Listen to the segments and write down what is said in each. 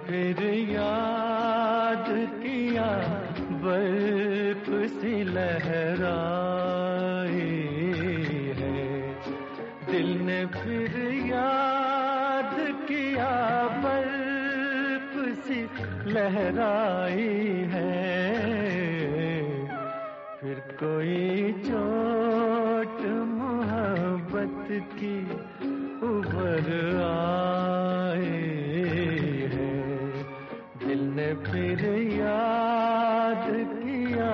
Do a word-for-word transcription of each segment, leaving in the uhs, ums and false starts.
फिर याद किया बर्फ सी लहराई है। दिल ने फिर याद किया बर्फ सी लहराई है। फिर कोई चोट मोहब्बत की उभर आई है। दिल ने फिर याद किया।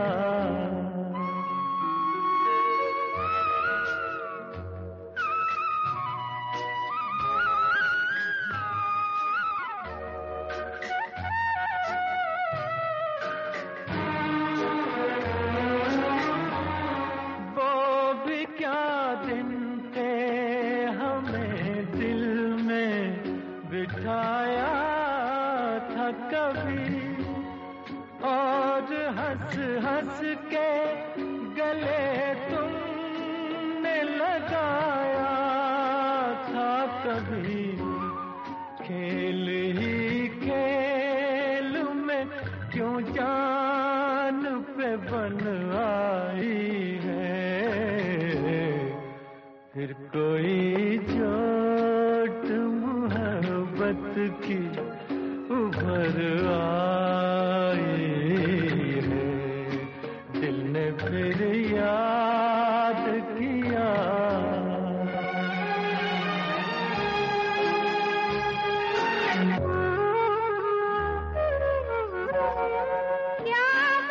वो भी क्या दिन थे हमें दिल में बिठाया था कभी, और हंस हंस के गले तुमने लगाया था कभी। खेल ही खेल में क्यों जान पे बन आई है। फिर कोई चोट मोहब्बत की उभर आई है। दिल ने फिर याद किया। क्या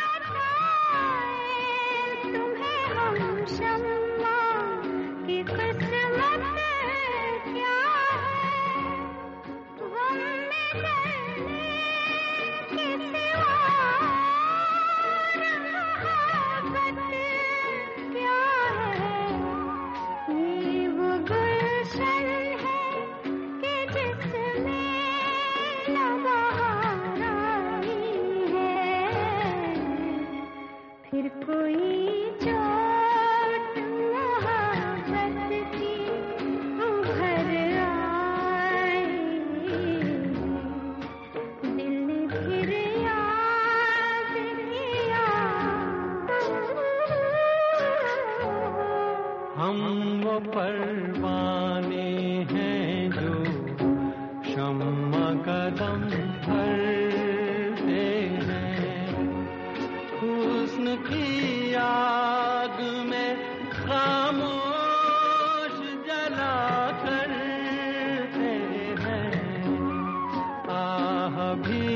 बताएं तुम्हें हम शम्मा की किस्मत क्या है। गम में जलने के सिवा मोहब्बत क्या है। ये वो गुलशन है कि जिसमें न बहार आई है। फिर कोई चोट मोहब्बत की उभर आई। दिल ने फिर याद किया। हम वो परवाने हैं जो शम्मा कदम भरते हैं। हुस्न की आग में खामोश जला करते हैं। आह भी